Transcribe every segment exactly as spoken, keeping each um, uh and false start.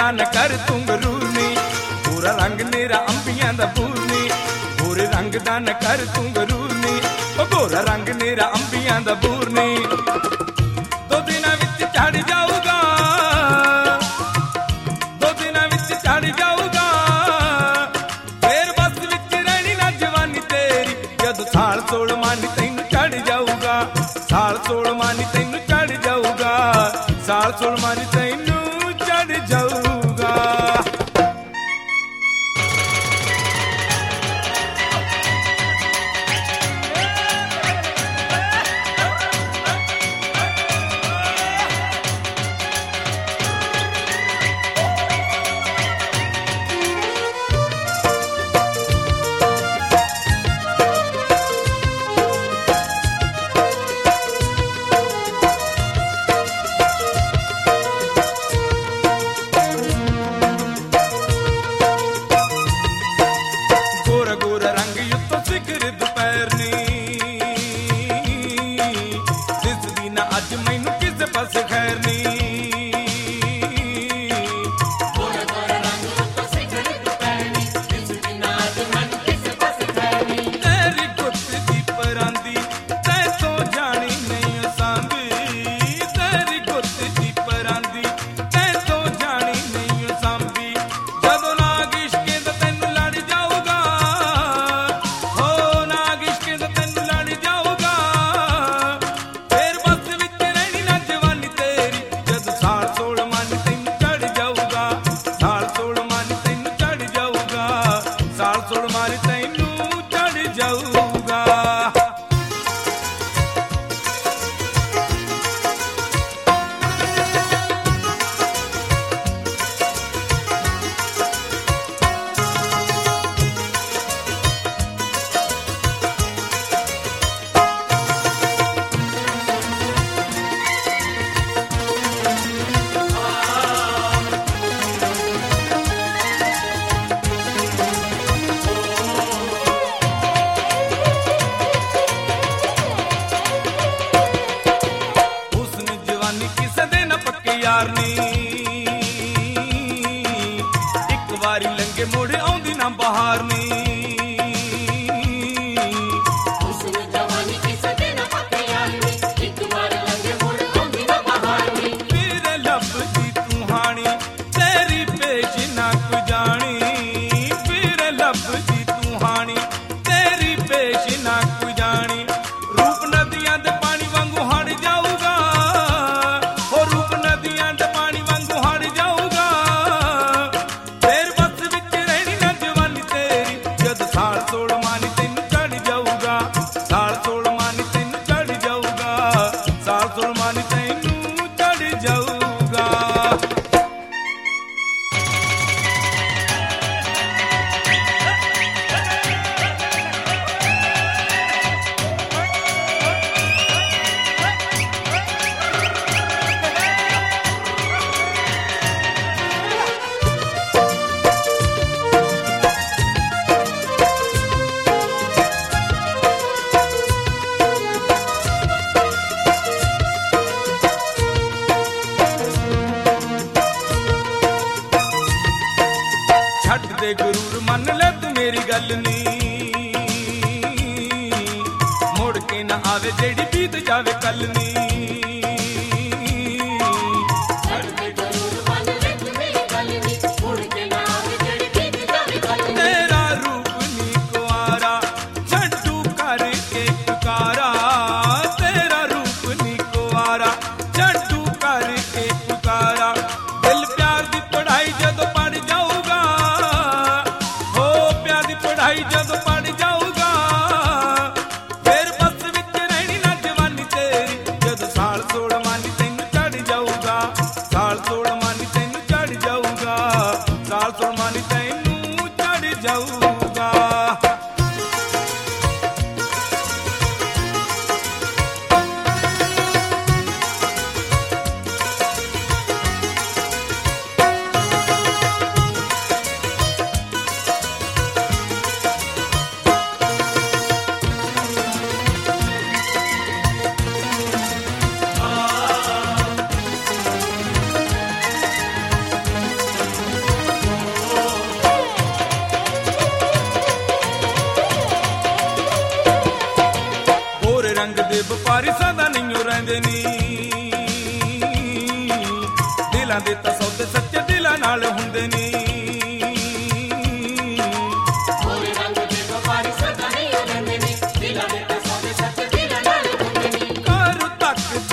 ਦਾ ਨਾ ਕਰ ਤੂੰ ਗਰੂਰ ਨੀ, ਗੋਰਾ ਰੰਗ ਮੇਰਾ ਅੰਬੀਆਂ ਦਾ ਬੂਰ ਨੀ, ਗੋਰੇ ਰੰਗ ਦਾ ਨਾ ਕਰ ਤੂੰ ਗਰੂਰ ਨੀ, ਉਹ ਗੋਰਾ ਰੰਗ ਮੇਰਾ ਅੰਬੀਆਂ ਦਾ ਬੂਰ ਨੀ। ਦੋ ਦਿਨਾਂ ਵਿੱਚ ਚੜ ਜਾਊਗਾ, ਦੋ ਦਿਨਾਂ ਵਿੱਚ ਚੜ ਜਾਊਗਾ, ਫੇਰ ਬਸ ਵਿੱਚ ਰਹਿਣੀ ਨਾ ਜਵਾਨੀ ਤੇਰੀ, ਜਦੋਂ ਸਾਲ ਸੋਲਵਾਂ ਨੀ ਤੈਨੂੰ ਚੜ ਜਾਊਗਾ, ਸਾਲ ਸੋਲਵਾਂ ਨੀ ਤੈਨੂੰ ਚੜ ਜਾਊਗਾ, ਸਾਲ ਸੋਲਵਾਂ ਨੀ ਤੈਨੂੰ ਚੜ ਜਾਊਗਾ। ਇੱਕ ਵਾਰੀ ਲੰਗੇ ਮੁੜ ਆਉਂਦੀ ਨਾ ਬਹਾਰ ਨੀ, ਹੁਸਨ ਜਵਾਨੀ ਕਿਸੇ ਦੇ ਨਾ ਪੱਕੇ ਯਾਰ ਨੀ, ਇੱਕ ਵਾਰੀ ਲੰਗੇ ਮੁੜ ਆਉਂਦੀ ਨਾ ਬਹਾਰ ਨੀ, ਫਿਰ ਲੱਭਦੀ ਤੂੰ ਹਾਣੀ ਤੇਰੀ ਪੇਸ਼ ਨਾ ਕੁ ਜਾਣੀ, ਫਿਰ ਲੱਭਦੀ ਤੂੰ ਹਾਣੀ ਤੇਰੀ ਪੇਸ਼ ਨਾ ਕੁ ਜਾਣੀ, ਰੂਪ ਨਦੀਆਂ ਦੇ ਪਾਣੀ ਵਾਂਗੂ ਹੜ ਜਾਊਗਾ, ਹੋ ਰੂਪ ਨਦੀਆਂ ਦੇ ਪਾਣੀ ਵਾਂਗੂ ਹੜ ਜਾਊਗਾ, ਫੇਰ ਬਸ ਵਿੱਚ ਰਹਿਣੀ ਨਾ ਜਵਾਨੀ ਤੇਰੀ, ਜਦ ਸਾਲ ਸੋਲਵਾਂ ਨੀ ਤੈਨੂੰ ਚੜ ਜਾਊਗਾ, ਸਾਲ ਸੋਲਵਾਂ ਨੀ ਤੈਨੂੰ ਚੜ ਜਾਊਗਾ, ਸਾਲ ਸੋਲਵਾਂ ਨੀ ਤੈਨੂੰ ਚੜ ਜਾਊਗਾ। ਛੱਡ ਦੇ ਗਰੂਰ ਮੰਨ ਲੈ ਤੂੰ ਮੇਰੀ ਗੱਲ ਨੀ, ਮੁੜ ਕੇ ਨਾ ਆਵੇ ਜਿਹੜੀ ਬੀਤ ਜਾਵੇ ਕੱਲ ਨੀ, ਛੱਡ ਦੇ ਗਰੂਰ ਮੰਨ ਲੈ ਤੂੰ ਮੇਰੀ ਗੱਲ ਨੀ, ਮੁੜ ਕੇ ਨਾ ਆਵੇ ਜਿਹੜੀ ਬੀਤ ਜਾਵੇ ਕੱਲ ਨੀ, ਤੇਰਾ ਰੂਪ ਨੀ ਕੁਆਰਾ ਛੱਡੂ ਕਰਕੇ ਪੁਕਾਰਾ, ਤੇਰਾ ਰੂਪ ਨੀ ਕੁਆਰਾ ਛੱਡੂ ਕਰਕੇ ਪੁਕਾਰਾ, ਦਿਲ ਪਿਆਰ ਦੀ ਪੜ੍ਹਾਈ ਜਦੋਂ ਪੜ ਜਾਊਗਾ, ਹੋ ਪਿਆਰ ਦੀ ਪੜ੍ਹਾਈ ਜਦੋਂ ਪੜ ਜਾਊਗਾ, ਫੇਰ ਬਸ ਵਿੱਚ ਰਹਿਣੀ ਨਾ ਜਵਾਨੀ ਤੇਰੀ, ਜਦੋਂ ਸਾਲ ਸੋਲਵਾਂ ਨੀ ਤੈਨੂੰ ਚੜ ਜਾਊਗਾ, ਸਾਲ ਸੋਲਵਾਂ ਨੀ ਤੈਨੂੰ ਚੜ ਜਾਊਗਾ, ਸਾਲ ਸੋਲਵਾਂ ਨੀ ਤੈਨੂੰ ਚੜ ਜਾਊਗਾ।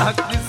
ਹੱਕ